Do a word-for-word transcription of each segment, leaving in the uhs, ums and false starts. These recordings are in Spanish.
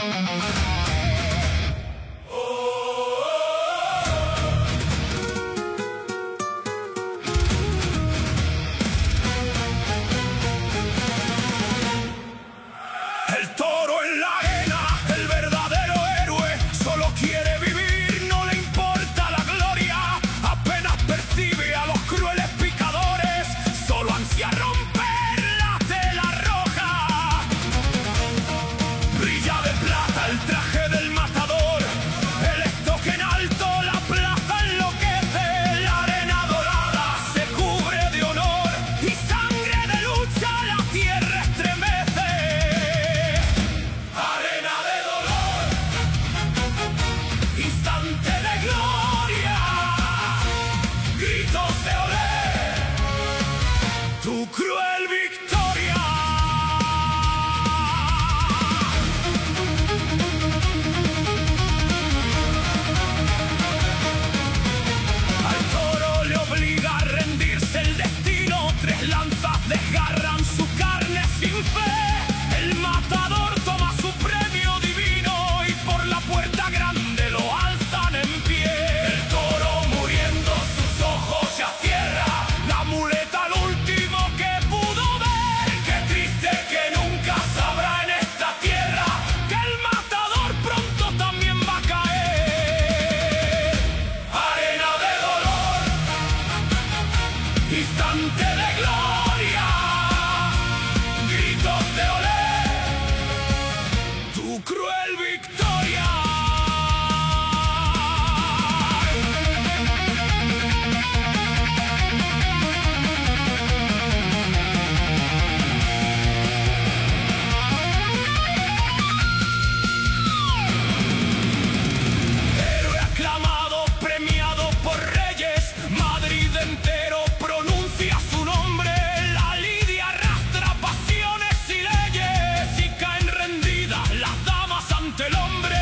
El toro en la arena, el verdadero héroe, solo quiere vivir, no le importa la gloria. Apenas percibe a los crueles picadores, solo ansía romper la tela roja. Brilla de plata el traje del matador, el estoque en alto, la plaza enloquece. La arena dorada se cubre de honor y sangre de lucha la tierra estremece. Arena de dolor, instante de gloria, gritos de olé, tu cruel victoria. Al toro le obliga a rendirse el destino, tres lanzas desgarran su carne sin fe. El matador toma su premio divino y por la puerta grande lo alzan en pie. El toro muriendo, sus ojos ya cierra, la muleta al último que pudo ver. Qué triste que nunca sabrá en esta tierra que el matador pronto también va a caer. Arena de dolor, instante de gloria, gritos de olé, tu cruel victoria. Héroe aclamado, premiado por reyes, Madrid entero pronuncia su nombre. La lidia arrastra pasiones y leyes y caen rendidas las damas ante el hombre.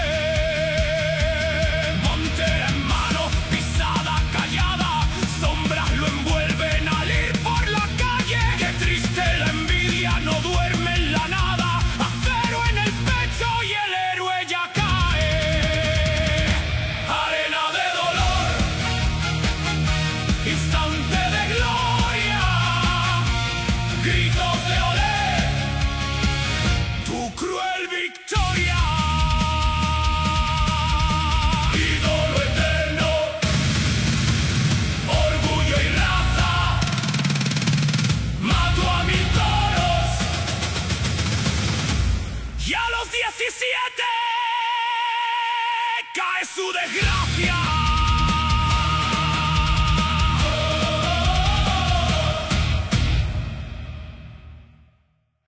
Montera en mano, pisada callada, sombras lo envuelven al ir por la calle. Qué triste la envidia, no duerme en la nada, acero en el pecho y el héroe ya cae. Arena de dolor, instante de gloria, gritos de olé, tu cruel victoria. Ídolo eterno, orgullo y raza, mato a mil toros y a los diecisiete cae su desgracia.